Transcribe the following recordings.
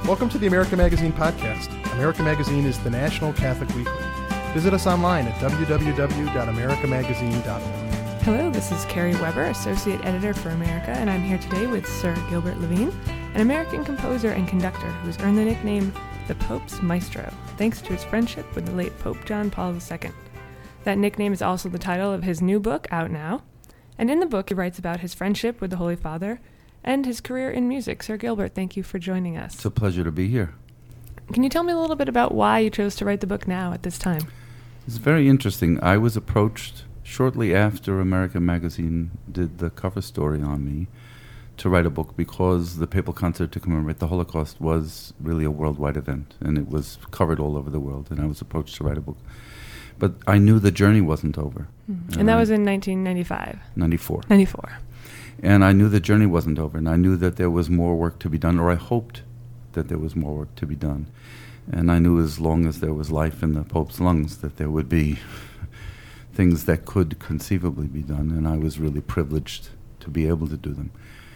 Welcome to the America Magazine podcast. America Magazine is the national Catholic weekly. Visit us online at www.americamagazine.org. Hello, this is Carrie Weber, Associate Editor for America, and I'm here today with Sir Gilbert Levine, an American composer and conductor who's earned the nickname the Pope's Maestro, thanks to his friendship with the late Pope John Paul II. That nickname is also the title of his new book, out now. And in the book, he writes about his friendship with the Holy Father and his career in music. Sir Gilbert, thank you for joining us. It's a pleasure to be here. Can you tell me a little bit about why you chose to write the book now at this time? It's very interesting. I was approached shortly after America Magazine did the cover story on me to write a book because the papal concert to commemorate the Holocaust was really a worldwide event, and it was covered all over the world, and I was approached to write a book. But I knew the journey wasn't over. And that was in 1995? 94. 94. And I knew the journey wasn't over, and I knew that there was more work to be done, or I hoped that there was more work to be done. And I knew as long as there was life in the Pope's lungs that there would be things that could conceivably be done, and I was really privileged to be able to do them.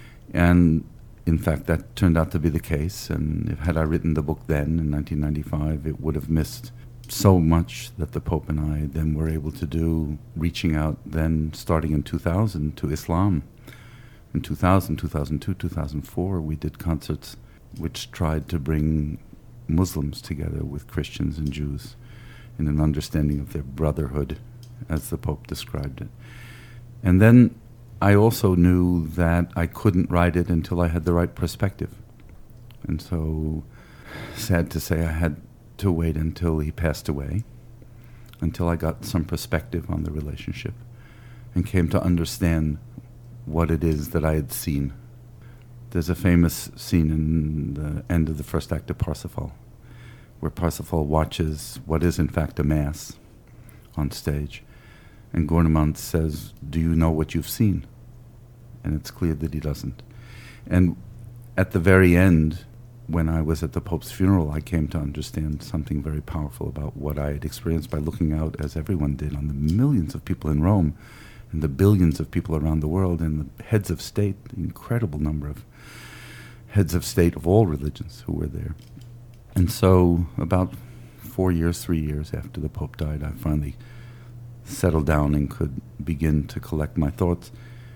And in fact, that turned out to be the case, and had I written the book then, in 1995, it would have missed so much that the Pope and I then were able to do, reaching out then, starting in 2000, to Islam. In 2000, 2002, 2004, we did concerts which tried to bring Muslims together with Christians and Jews in an understanding of their brotherhood, as the Pope described it. And then I also knew that I couldn't write it until I had the right perspective. And so, sad to say, I had to wait until he passed away, until I got some perspective on the relationship and came to understand what it is that I had seen. There's a famous scene in the end of the first act of Parsifal, where Parsifal watches what is in fact a mass on stage, and Gouvernement says, "Do you know what you've seen?" And it's clear that he doesn't. And at the very end, when I was at the Pope's funeral, I came to understand something very powerful about what I had experienced by looking out, as everyone did, on the millions of people in Rome and the billions of people around the world and the heads of state, the incredible number of heads of state of all religions who were there. And so about 3 years after the Pope died, I finally settled down and could begin to collect my thoughts.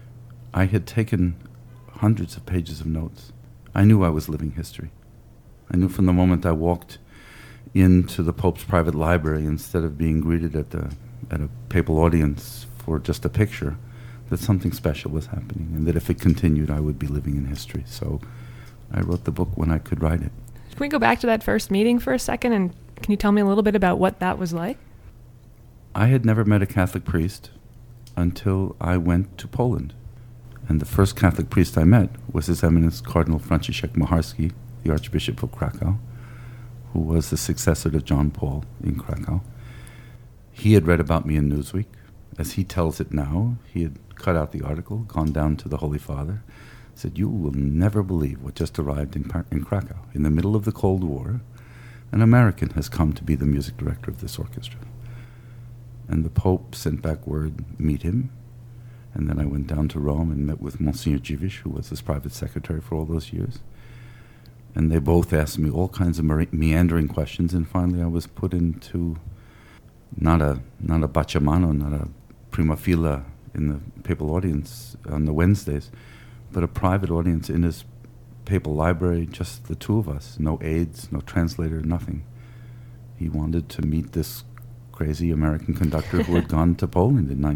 I had taken hundreds of pages of notes. I knew I was living history. I knew from the moment I walked into the Pope's private library, instead of being greeted at a papal audience for just a picture, that something special was happening, and that if it continued, I would be living in history. So I wrote the book when I could write it. Can we go back to that first meeting for a second, and can you tell me a little bit about what that was like? I had never met a Catholic priest until I went to Poland. And the first Catholic priest I met was His Eminence Cardinal Franciszek Macharski, the Archbishop of Krakow, who was the successor to John Paul in Krakow. He had read about me in Newsweek. As he tells it now, he had cut out the article, gone down to the Holy Father, said, "You will never believe what just arrived in Krakow. In the middle of the Cold War, an American has come to be the music director of this orchestra." And the Pope sent back word, "Meet him." And then I went down to Rome and met with Monsignor Dziwisz, who was his private secretary for all those years. And they both asked me all kinds of meandering questions, and finally I was put into not a bacciamano, not a prima fila in the papal audience on the Wednesdays, but a private audience in his papal library, just the two of us, no aides, no translator, nothing. He wanted to meet this crazy American conductor who had gone to Poland in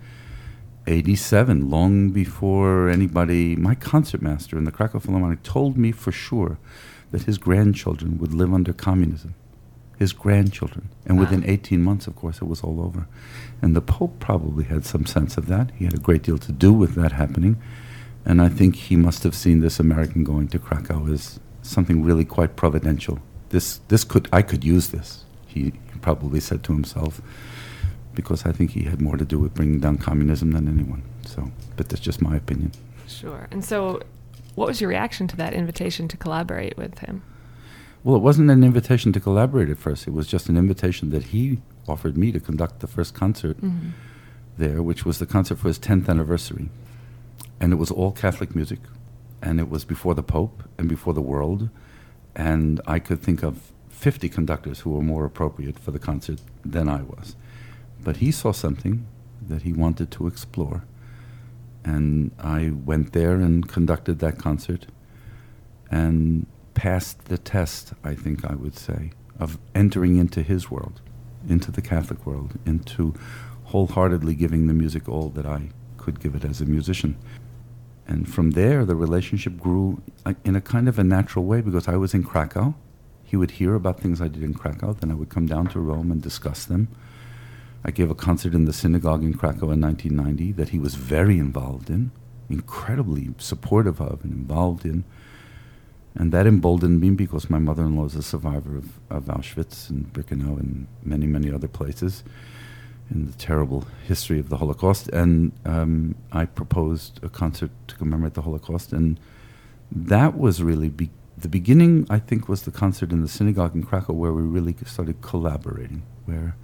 1987, long before anybody. My concertmaster in the Krakow Philharmonic told me for sure that his grandchildren would live under communism. His grandchildren. And within 18 months, of course, it was all over. And the Pope probably had some sense of that. He had a great deal to do with that happening. And I think he must have seen this American going to Krakow as something really quite providential. I could use this, he probably said to himself, because I think he had more to do with bringing down communism than anyone. But that's just my opinion. Sure. And so what was your reaction to that invitation to collaborate with him? Well, it wasn't an invitation to collaborate at first. It was just an invitation that he offered me to conduct the first concert there, which was the concert for his 10th anniversary. And it was all Catholic music, and it was before the Pope and before the world. And I could think of 50 conductors who were more appropriate for the concert than I was. But he saw something that he wanted to explore. And I went there and conducted that concert and passed the test, I think I would say, of entering into his world, into the Catholic world, into wholeheartedly giving the music all that I could give it as a musician. And from there, the relationship grew in a kind of a natural way, because I was in Krakow. He would hear about things I did in Krakow, then I would come down to Rome and discuss them. I gave a concert in the synagogue in Krakow in 1990 that he was very involved in, incredibly supportive of and involved in. And that emboldened me, because my mother-in-law is a survivor of Auschwitz and Birkenau and many, many other places in the terrible history of the Holocaust. And I proposed a concert to commemorate the Holocaust. And that was really the beginning, I think, was the concert in the synagogue in Krakow, where we really started collaborating, where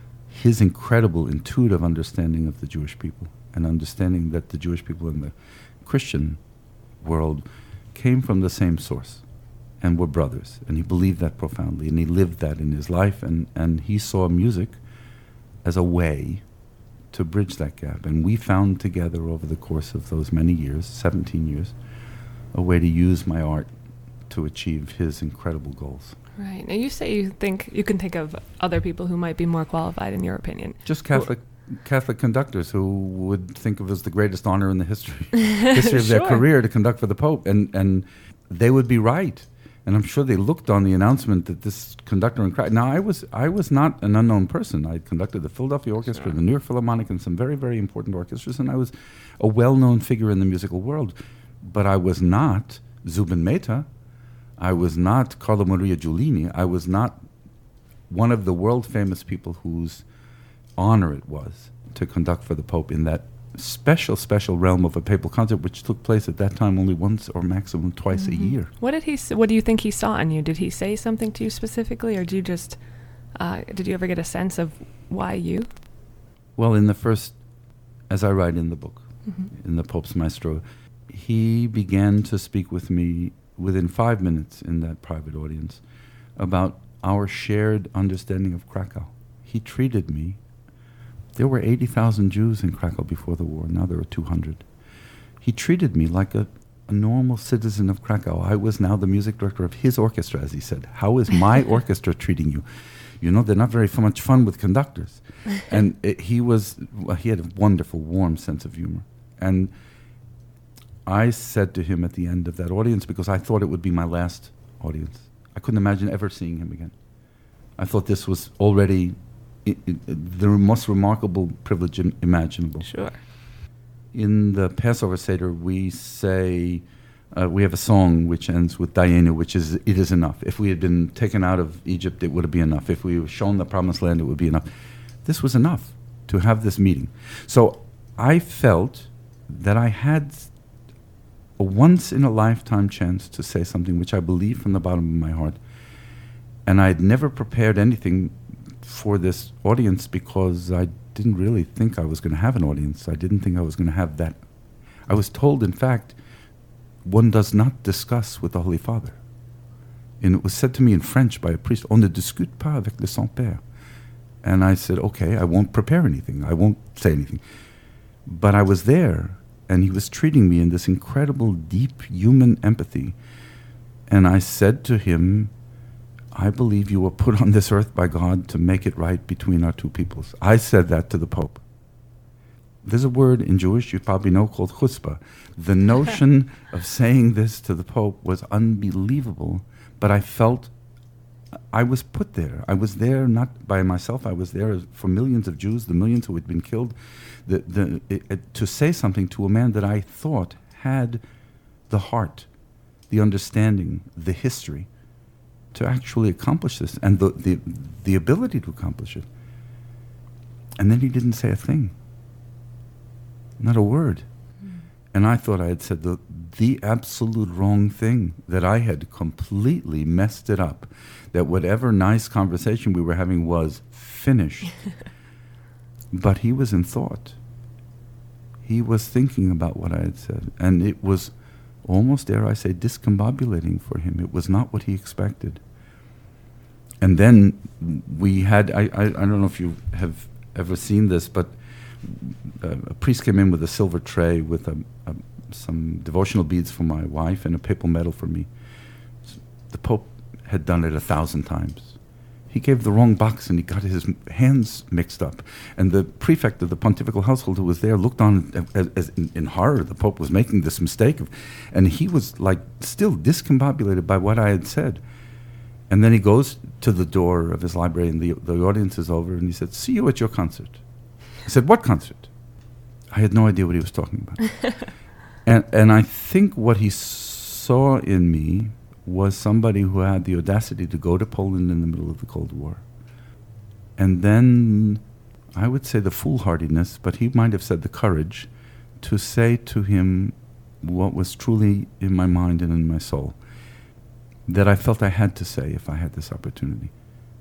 his incredible intuitive understanding of the Jewish people and understanding that the Jewish people in the Christian world came from the same source and were brothers. And he believed that profoundly, and he lived that in his life, and he saw music as a way to bridge that gap. And we found together over the course of those many years, 17 years, a way to use my art to achieve his incredible goals. Right. Now, you say you can think of other people who might be more qualified, in your opinion. Just Catholic conductors who would think of it as the greatest honor in the history of their career to conduct for the Pope, and they would be right. And I'm sure they looked on the announcement that this conductor in Krakow. Now, I was not an unknown person. I conducted the Philadelphia Orchestra, the New York Philharmonic, and some very, very important orchestras, and I was a well-known figure in the musical world. But I was not Zubin Mehta. I was not Carlo Maria Giulini. I was not one of the world-famous people whose honor it was to conduct for the Pope in that special, special realm of a papal concert, which took place at that time only once or maximum twice a year. What do you think he saw in you? Did he say something to you specifically, or did you ever get a sense of why you? Well, in the first, as I write in the book, in the Pope's Maestro, he began to speak with me within 5 minutes in that private audience about our shared understanding of Krakow. He treated me. There were 80,000 Jews in Krakow before the war. Now there are 200. He treated me like a normal citizen of Krakow. I was now the music director of his orchestra, as he said. How is my orchestra treating you? You know, they're not very much fun with conductors. And he had a wonderful, warm sense of humor. And I said to him at the end of that audience, because I thought it would be my last audience, I couldn't imagine ever seeing him again. I thought this was already the most remarkable privilege imaginable. Sure. In the Passover Seder, we say, we have a song which ends with Dayenu, which is, it is enough. If we had been taken out of Egypt, it would have been enough. If we were shown the promised land, it would be enough. This was enough to have this meeting. So I felt that I had a once-in-a-lifetime chance to say something which I believe from the bottom of my heart. And I had never prepared anything for this audience, because I didn't really think I was going to have an audience. I didn't think I was going to have that. I was told, in fact, one does not discuss with the Holy Father. And it was said to me in French by a priest, on ne discute pas avec le Saint-Père. And I said, okay, I won't prepare anything. I won't say anything. But I was there, and he was treating me in this incredible, deep human empathy. And I said to him, I believe you were put on this earth by God to make it right between our two peoples. I said that to the Pope. There's a word in Jewish you probably know called chutzpah. The notion of saying this to the Pope was unbelievable, but I felt I was put there. I was there not by myself. I was there for millions of Jews, the millions who had been killed, to say something to a man that I thought had the heart, the understanding, the history, to actually accomplish this, and the ability to accomplish it. And then he didn't say a thing. Not a word. And I thought I had said the absolute wrong thing, that I had completely messed it up, that whatever nice conversation we were having was finished. But he was in thought. He was thinking about what I had said. And it was almost, dare I say, discombobulating for him. It was not what he expected. And then we had, I don't know if you have ever seen this, but a priest came in with a silver tray with some devotional beads for my wife and a papal medal for me. The Pope had done it 1,000 times. He gave the wrong box and he got his hands mixed up. And the prefect of the pontifical household who was there looked on as in horror. The Pope was making this mistake. And he was like still discombobulated by what I had said. And then he goes to the door of his library and the audience is over and he said, "See you at your concert." I said, "What concert?" I had no idea what he was talking about. and I think what he saw in me was somebody who had the audacity to go to Poland in the middle of the Cold War. And then, I would say the foolhardiness, but he might have said the courage, to say to him what was truly in my mind and in my soul, that I felt I had to say if I had this opportunity.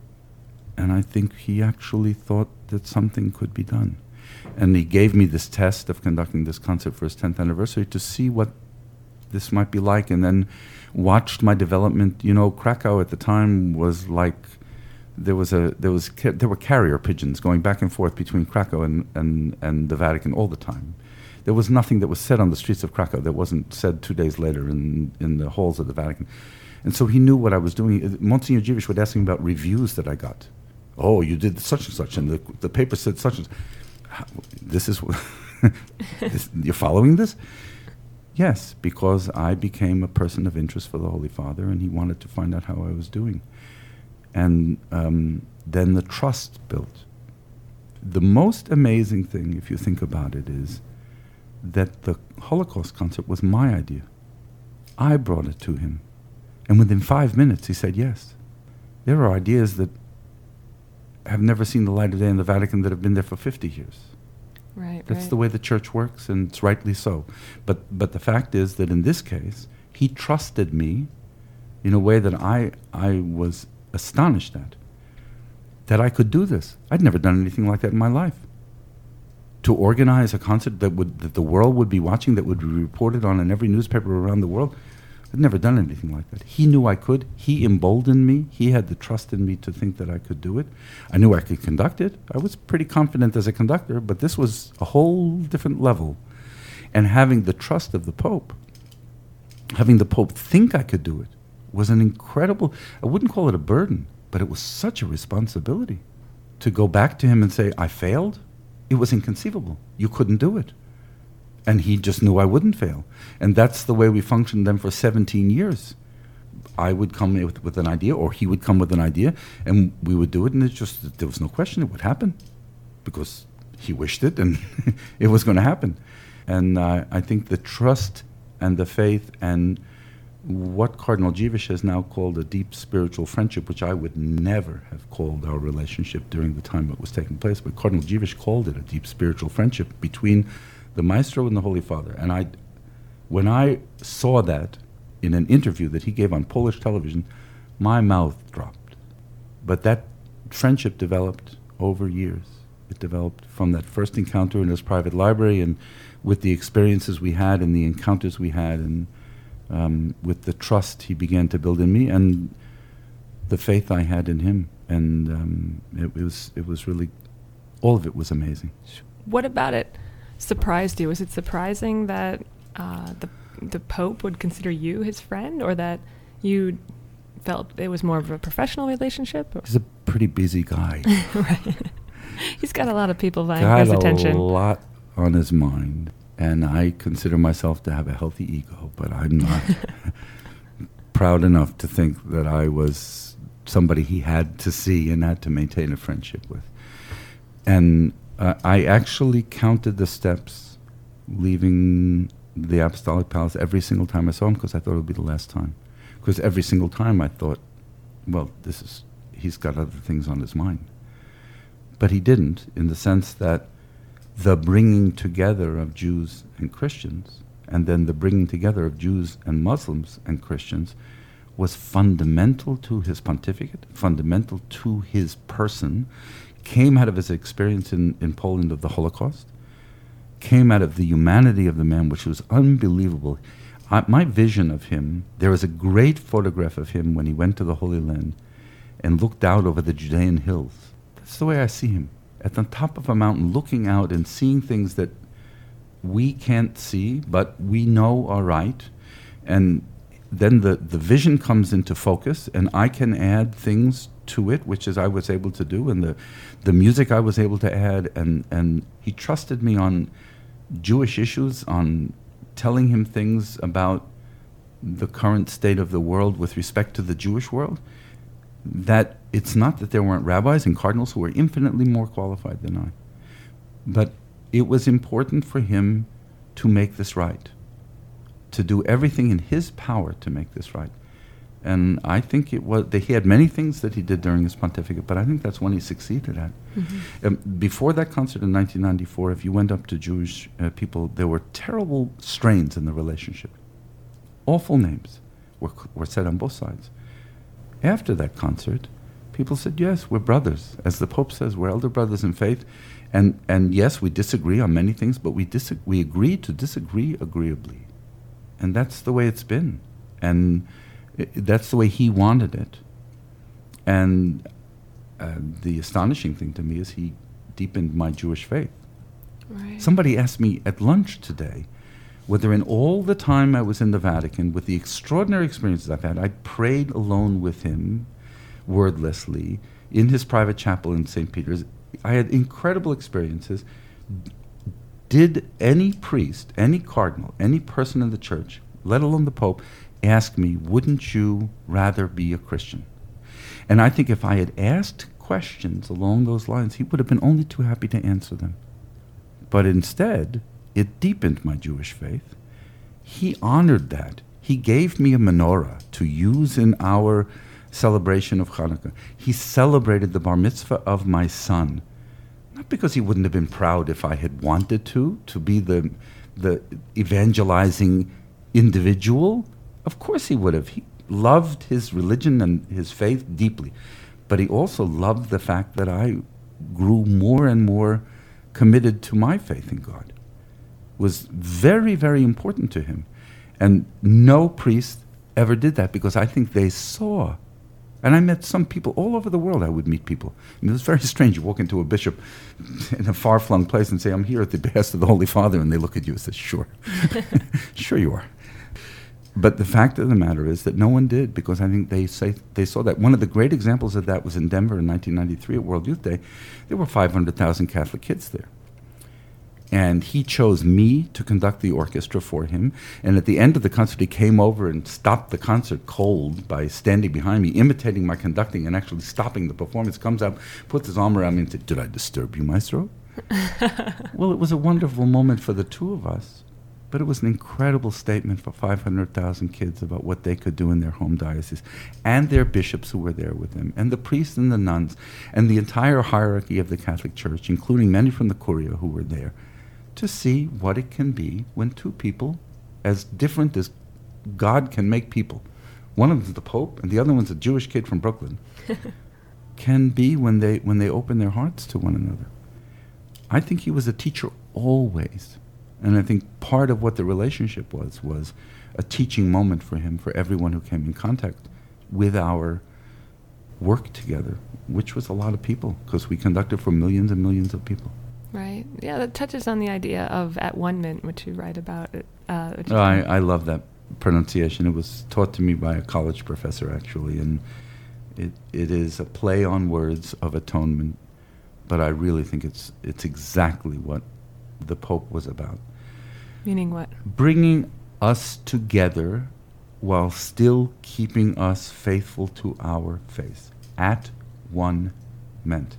And I think he actually thought that something could be done. And he gave me this test of conducting this concert for his 10th anniversary to see what this might be like, and then watched my development. You know, Krakow at the time was like, there were carrier pigeons going back and forth between Krakow and the Vatican all the time. There was nothing that was said on the streets of Krakow that wasn't said 2 days later in the halls of the Vatican. And so he knew what I was doing. Monsignor Dziwisz would ask me about reviews that I got. "Oh, you did such and such, and the paper said such and such." This is you're following this? Yes, because I became a person of interest for the Holy Father, and he wanted to find out how I was doing. And then the trust built. The most amazing thing, if you think about it, is that the Holocaust concert was my idea. I brought it to him. And within 5 minutes, he said yes. There are ideas that have never seen the light of day in the Vatican that have been there for 50 years. Right, That's the way the church works, and it's rightly so. But the fact is that in this case, he trusted me in a way that I was astonished at, that I could do this. I'd never done anything like that in my life. To organize a concert that the world would be watching, that would be reported on in every newspaper around the world, I'd never done anything like that. He knew I could. He emboldened me. He had the trust in me to think that I could do it. I knew I could conduct it. I was pretty confident as a conductor, but this was a whole different level. And having the trust of the Pope, having the Pope think I could do it, was an incredible, I wouldn't call it a burden, but it was such a responsibility. To go back to him and say, "I failed," it was inconceivable. You couldn't do it. And he just knew I wouldn't fail. And that's the way we functioned then for 17 years. I would come with an idea, or he would come with an idea, and we would do it, and there was no question it would happen, because he wished it, and it was going to happen. And I think the trust and the faith and what Cardinal Dziwisz has now called a deep spiritual friendship, which I would never have called our relationship during the time it was taking place, but Cardinal Dziwisz called it a deep spiritual friendship between the Maestro and the Holy Father. And when I saw that in an interview that he gave on Polish television, my mouth dropped. But that friendship developed over years. It developed from that first encounter in his private library, and with the experiences we had and the encounters we had, and with the trust he began to build in me and the faith I had in him. And it was really, all of it was amazing. What about it surprised you? Was it surprising that the Pope would consider you his friend, or that you felt it was more of a professional relationship? He's a pretty busy guy. Right. He's got a lot of people vying for his attention. Got a lot on his mind, and I consider myself to have a healthy ego, but I'm not proud enough to think that I was somebody he had to see and had to maintain a friendship with. And I actually counted the steps leaving the Apostolic Palace every single time I saw him, because I thought it would be the last time. Because every single time I thought, well, he's got other things on his mind. But he didn't, in the sense that the bringing together of Jews and Christians, and then the bringing together of Jews and Muslims and Christians, was fundamental to his pontificate, fundamental to his person, came out of his experience in Poland of the Holocaust, came out of the humanity of the man, which was unbelievable. My vision of him, there is a great photograph of him when he went to the Holy Land and looked out over the Judean hills. That's the way I see him, at the top of a mountain, looking out and seeing things that we can't see, but we know are right. And then the vision comes into focus, and I can add things to it, which is I was able to do, and the music I was able to add, and he trusted me on Jewish issues, on telling him things about the current state of the world with respect to the Jewish world, that it's not that there weren't rabbis and cardinals who were infinitely more qualified than I, but it was important for him to make this right, to do everything in his power to make this right. And I think it was he had many things that he did during his pontificate, but I think that's one he succeeded at. Mm-hmm. Before that concert in 1994, if you went up to Jewish people, there were terrible strains in the relationship. Awful names were said on both sides. After that concert, people said, yes, we're brothers. As the Pope says, we're elder brothers in faith. And yes, we disagree on many things, but we agree to disagree agreeably. And that's the way it's been. And that's the way he wanted it. And the astonishing thing to me is he deepened my Jewish faith. Right. Somebody asked me at lunch today whether in all the time I was in the Vatican, with the extraordinary experiences I've had, I prayed alone with him, wordlessly, in his private chapel in St. Peter's. I had incredible experiences. Did any priest, any cardinal, any person in the church, let alone the Pope, ask me, wouldn't you rather be a Christian? And I think if I had asked questions along those lines, he would have been only too happy to answer them. But instead, it deepened my Jewish faith. He honored that. He gave me a menorah to use in our celebration of Hanukkah. He celebrated the bar mitzvah of my son. Not because he wouldn't have been proud if I had wanted to be the evangelizing individual. Of course he would have. He loved his religion and his faith deeply. But he also loved the fact that I grew more and more committed to my faith in God. It was very, very important to him. And no priest ever did that, because I think they saw. And I met some people all over the world. I would meet people. I mean, it was very strange. You walk into a bishop in a far-flung place and say, I'm here at the behest of the Holy Father. And they look at you and say, sure. Sure you are. But the fact of the matter is that no one did, because I think they saw that. One of the great examples of that was in Denver in 1993 at World Youth Day. There were 500,000 Catholic kids there. And he chose me to conduct the orchestra for him. And at the end of the concert, he came over and stopped the concert cold by standing behind me, imitating my conducting and actually stopping the performance. Comes out, puts his arm around me and said, did I disturb you, Maestro? Well, it was a wonderful moment for the two of us. But it was an incredible statement for 500,000 kids about what they could do in their home diocese, and their bishops who were there with them, and the priests and the nuns, and the entire hierarchy of the Catholic Church, including many from the Curia who were there, to see what it can be when two people, as different as God can make people, one of them is the Pope and the other one's a Jewish kid from Brooklyn, can be when they open their hearts to one another. I think he was a teacher always. And I think part of what the relationship was a teaching moment for him, for everyone who came in contact with our work together, which was a lot of people, because we conducted for millions and millions of people. Right. Yeah, that touches on the idea of at one mint, which you write about. I love that pronunciation. It was taught to me by a college professor, actually, and it is a play on words of atonement, but I really think it's exactly what the Pope was about. Meaning what? Bringing us together while still keeping us faithful to our faith. At one meant.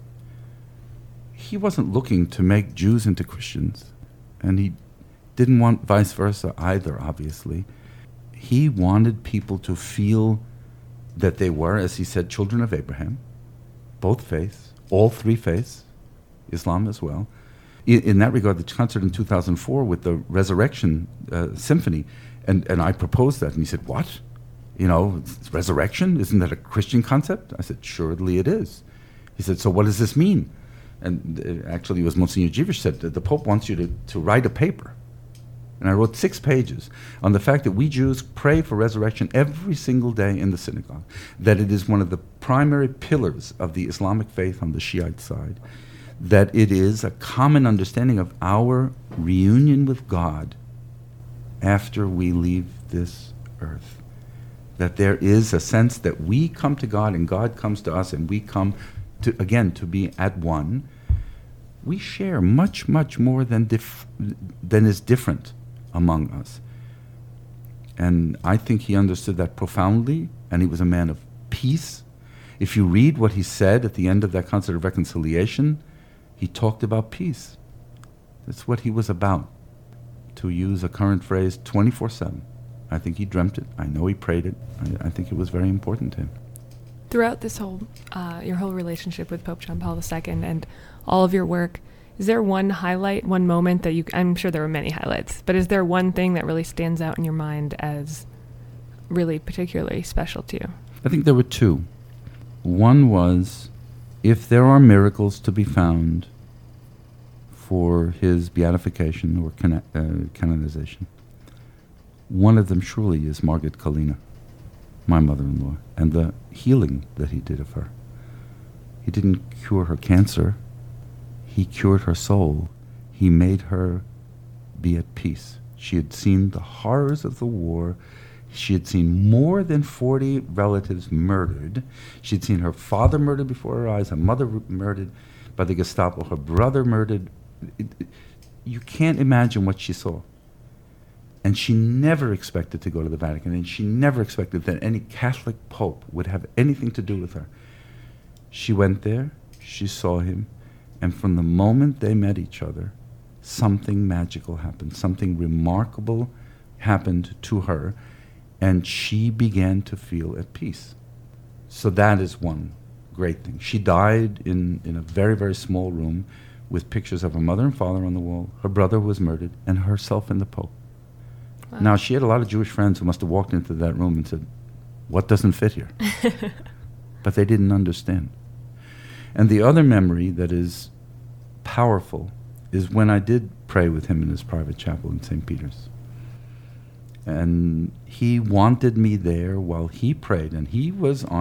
He wasn't looking to make Jews into Christians, and he didn't want vice versa either, obviously. He wanted people to feel that they were, as he said, children of Abraham, both faiths, all three faiths, Islam as well. In that regard, the concert in 2004 with the Resurrection Symphony, and I proposed that, and he said, what? You know, resurrection? Isn't that a Christian concept? I said, surely it is. He said, so what does this mean? And actually, it was Monsignor Jivish said, the Pope wants you to write a paper And I wrote 6 pages on the fact that we Jews pray for resurrection every single day in the synagogue, that it is one of the primary pillars of the Islamic faith on the Shiite side, that it is a common understanding of our reunion with God after we leave this earth. That there is a sense that we come to God and God comes to us, and we come to, again, to be at one. We share much, much more than is different among us. And I think he understood that profoundly, and he was a man of peace. If you read what he said at the end of that concert of reconciliation, he talked about peace. That's what he was about. To use a current phrase, 24/7. I think he dreamt it. I know he prayed it. I think it was very important to him. Throughout this whole, your whole relationship with Pope John Paul II and all of your work, is there one highlight, one moment that I'm sure there were many highlights, but is there one thing that really stands out in your mind as really particularly special to you? I think there were 2. One was, if there are miracles to be found for his beatification or canonization, one of them surely is Margaret Kalina, my mother-in-law, and the healing that he did of her. He didn't cure her cancer. He cured her soul. He made her be at peace. She had seen the horrors of the war. She had seen more than 40 relatives murdered. She had seen her father murdered before her eyes, her mother murdered by the Gestapo, her brother murdered. You can't imagine what she saw. And she never expected to go to the Vatican, and she never expected that any Catholic pope would have anything to do with her. She went there, she saw him, and from the moment they met each other, something magical happened. Something remarkable happened to her, and she began to feel at peace. So that is one great thing. She died in a very, very small room with pictures of her mother and father on the wall. Her brother was murdered, and herself and the Pope. Wow. Now, she had a lot of Jewish friends who must have walked into that room and said, "What doesn't fit here?" But they didn't understand. And the other memory that is powerful is when I did pray with him in his private chapel in St. Peter's. And he wanted me there while he prayed. And he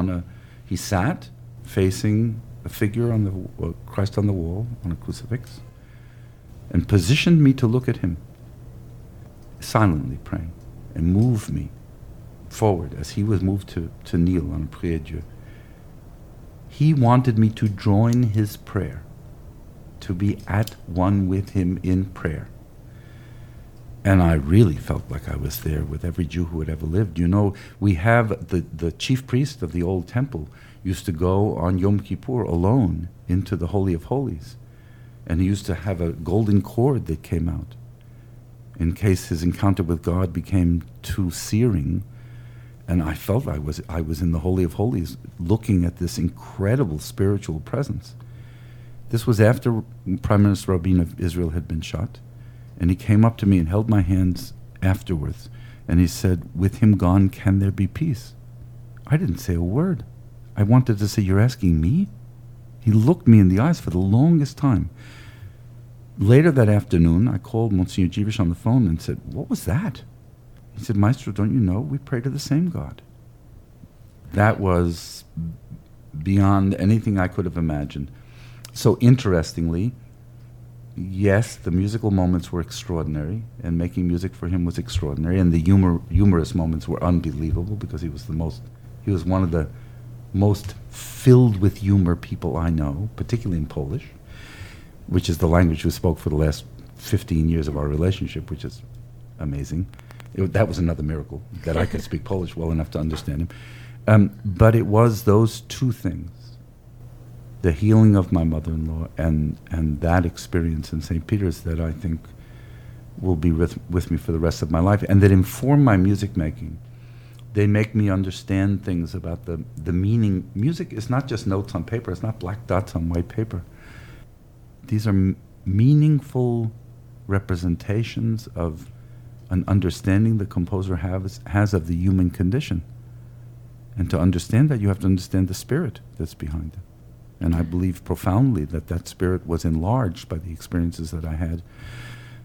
sat facing a figure on the Christ on the wall, on a crucifix, and positioned me to look at him, silently praying, and moved me forward as he was moved to kneel on a Prière-Dieu. He wanted me to join his prayer, to be at one with him in prayer. And I really felt like I was there with every Jew who had ever lived. You know, we have the chief priest of the old temple used to go on Yom Kippur alone into the Holy of Holies. And he used to have a golden cord that came out in case his encounter with God became too searing. And I felt I was in the Holy of Holies looking at this incredible spiritual presence. This was after Prime Minister Rabin of Israel had been shot. And he came up to me and held my hands afterwards. And he said, "With him gone, can there be peace?" I didn't say a word. I wanted to say, "You're asking me?" He looked me in the eyes for the longest time. Later that afternoon, I called Monsignor Jivish on the phone and said, "What was that?" He said, "Maestro, don't you know? We pray to the same God." That was beyond anything I could have imagined. So interestingly, yes, the musical moments were extraordinary, and making music for him was extraordinary, and the humorous moments were unbelievable because he was one of the most filled with humor people I know, particularly in Polish, which is the language we spoke for the last 15 years of our relationship, which is amazing. That was another miracle, that I could speak Polish well enough to understand him. But it was those two things, the healing of my mother-in-law and that experience in St. Peter's, that I think will be with me for the rest of my life, and that inform my music making. They make me understand things about the meaning. Music is not just notes on paper. It's not black dots on white paper. These are meaningful representations of an understanding the composer has of the human condition. And to understand that, you have to understand the spirit that's behind it. And I believe profoundly that spirit was enlarged by the experiences that I had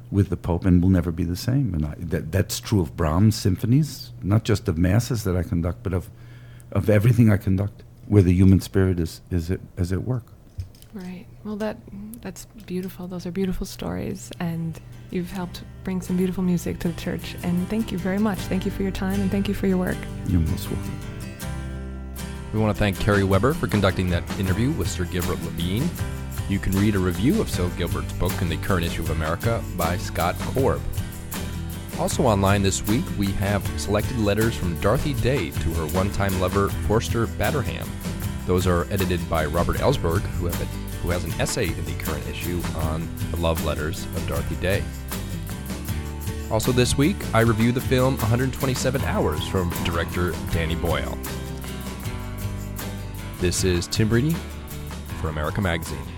with the Pope and will never be the same. And that's true of Brahms symphonies, not just of masses that I conduct, but of everything I conduct, where the human spirit is at work. Right. Well, that's beautiful. Those are beautiful stories, and you've helped bring some beautiful music to the church. And thank you very much. Thank you for your time, and thank you for your work. You're most welcome. We want to thank Kerry Weber for conducting that interview with Sir Gilbert Levine. You can read a review of Sir Gilbert's book in the current issue of America by Scott Korb. Also online this week, we have selected letters from Dorothy Day to her one-time lover, Forster Batterham. Those are edited by Robert Ellsberg, who has an essay in the current issue on the love letters of Dorothy Day. Also this week, I review the film 127 Hours from director Danny Boyle. This is Tim Breedy for America Magazine.